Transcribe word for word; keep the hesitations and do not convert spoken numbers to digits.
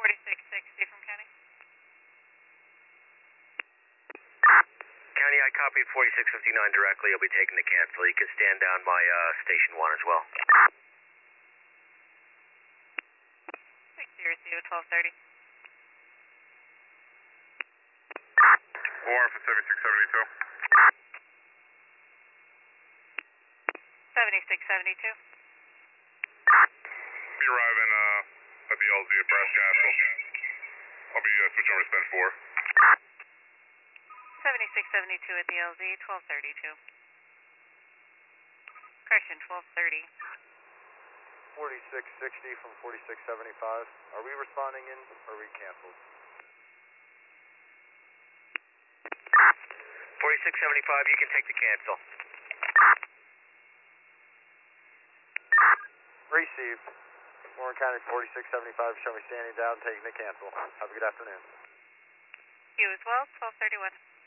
forty-six sixty from County. County, I copied forty-six fifty-nine directly. I'll be taking the cancel. You can stand down by uh, station one as well. six zero zero twelve thirty. O R for seventy-six seventy-two. seventy-six seventy-two. Be arriving uh, at the L Z at Brass Castle. I'll be uh, switching over to Spend four. seventy-six seventy-two at the L Z, twelve thirty-two. Correction, twelve thirty. forty-six sixty from forty-six seventy-five. Are we responding in or are we canceled? forty-six seventy-five, you can take the cancel. Received. Warren County forty-six seventy-five, show me standing down, taking the cancel. Have a good afternoon. You as well, twelve thirty-one.